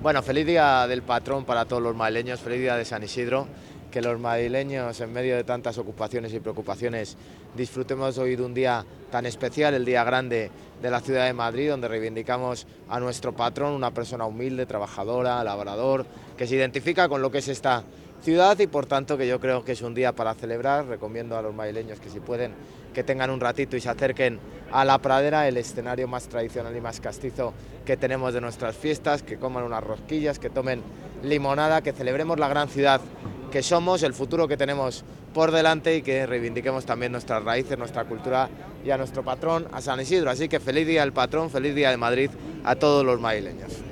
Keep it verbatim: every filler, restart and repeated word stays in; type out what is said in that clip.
Bueno, feliz día del patrón para todos los madrileños, feliz día de San Isidro, que los madrileños en medio de tantas ocupaciones y preocupaciones disfrutemos hoy de un día tan especial, el día grande de la ciudad de Madrid, donde reivindicamos a nuestro patrón, una persona humilde, trabajadora, labrador, que se identifica con lo que es esta ciudad y por tanto que yo creo que es un día para celebrar. Recomiendo a los madrileños que si pueden que tengan un ratito y se acerquen a la Pradera, el escenario más tradicional y más castizo que tenemos de nuestras fiestas, que coman unas rosquillas, que tomen limonada, que celebremos la gran ciudad que somos, el futuro que tenemos por delante y que reivindiquemos también nuestras raíces, nuestra cultura y a nuestro patrón, a San Isidro. Así que feliz día del patrón, feliz día de Madrid a todos los madrileños.